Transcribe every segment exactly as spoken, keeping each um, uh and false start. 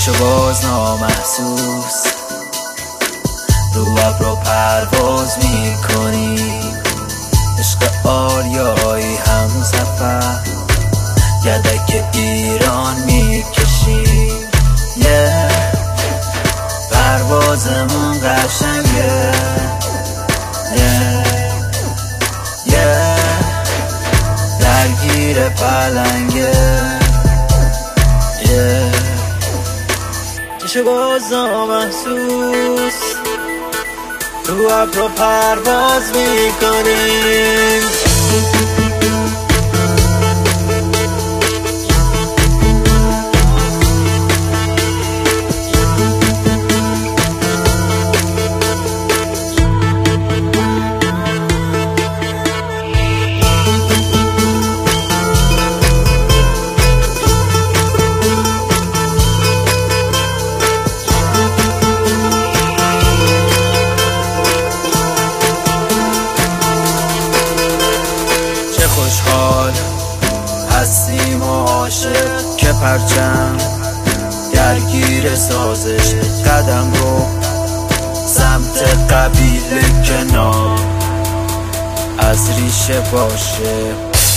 میشه باز نامحسوس، رو ابرو پرواز میکنی، عشق آریایی همون سفر یدک ایران میکشی. yeah. پروازمون قشنگه yeah. yeah. درگیر پلنگه yeah. میشه باز نامحسوس، رو ابرو پرواز میکنیم. خوشحال هستیم و عاشق که پرچم درگیر سازش، قدم رو سمت قبیله کنار از ریشه باشه،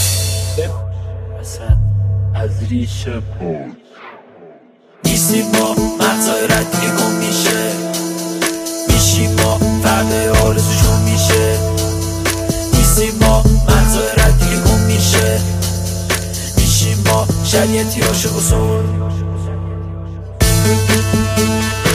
از ریشه باشه. نیستیم ما مغزای ردی گم میشه، میشیم ما فرده آرزوشون میشه. نیستیم ما مغزای ردی گم میشه، میشیم ما شریعتی عاشق و سر.